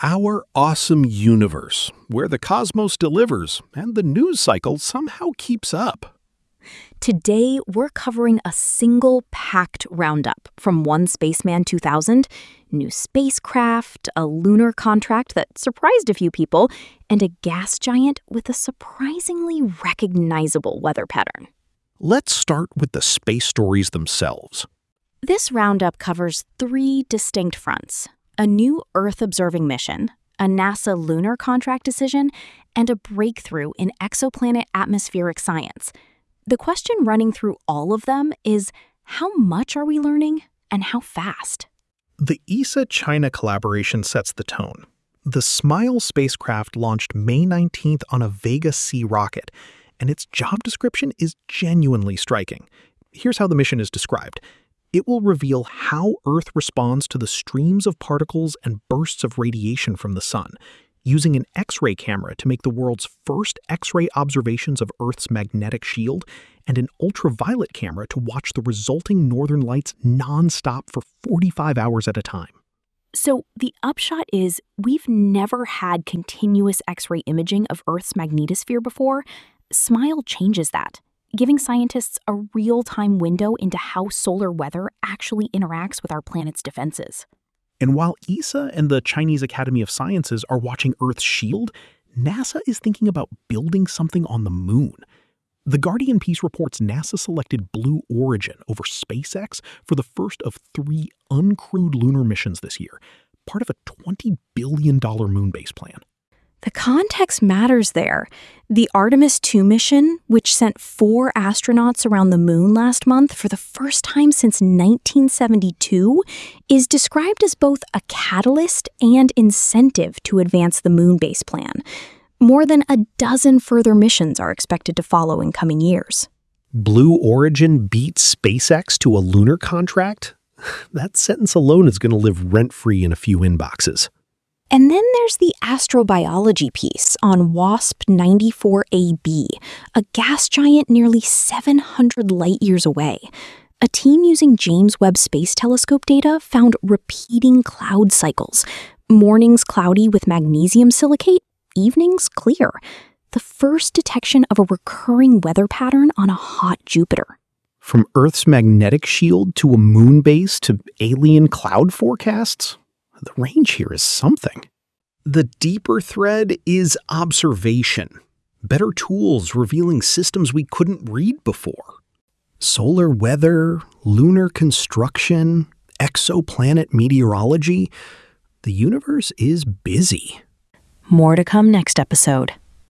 Our awesome universe, where the cosmos delivers and the news cycle somehow keeps up. Today, we're covering a single packed roundup from One Spaceman 2000, new spacecraft, a lunar contract that surprised a few people, and a gas giant with a surprisingly recognizable weather pattern. Let's start with the space stories themselves. This roundup covers 3 distinct fronts: a new Earth-observing mission, a NASA lunar contract decision, and a breakthrough in exoplanet atmospheric science. The question running through all of them is, how much are we learning and how fast? The ESA-China collaboration sets the tone. The SMILE spacecraft launched May 19th on a Vega C rocket, and its job description is genuinely striking. Here's how the mission is described. It will reveal how Earth responds to the streams of particles and bursts of radiation from the sun, using an X-ray camera to make the world's first X-ray observations of Earth's magnetic shield, and an ultraviolet camera to watch the resulting northern lights non-stop for 45 hours at a time. So the upshot is, we've never had continuous X-ray imaging of Earth's magnetosphere before. SMILE changes that, giving scientists a real-time window into how solar weather actually interacts with our planet's defenses. And while ESA and the Chinese Academy of Sciences are watching Earth's shield, NASA is thinking about building something on the moon. The Guardian piece reports NASA selected Blue Origin over SpaceX for the first of 3 uncrewed lunar missions this year, part of a $20 billion moon base plan. The context matters there. The Artemis II mission, which sent 4 astronauts around the moon last month for the first time since 1972, is described as both a catalyst and incentive to advance the moon base plan. More than a dozen further missions are expected to follow in coming years. Blue Origin beat SpaceX to a lunar contract? That sentence alone is going to live rent-free in a few inboxes. And then there's the astrobiology piece on WASP-94AB, a gas giant nearly 700 light-years away. A team using James Webb Space Telescope data found repeating cloud cycles. Mornings cloudy with magnesium silicate, evenings clear. The first detection of a recurring weather pattern on a hot Jupiter. From Earth's magnetic shield to a moon base to alien cloud forecasts? The range here is something. The deeper thread is observation. Better tools revealing systems we couldn't read before. Solar weather, lunar construction, exoplanet meteorology. The universe is busy. More to come next episode.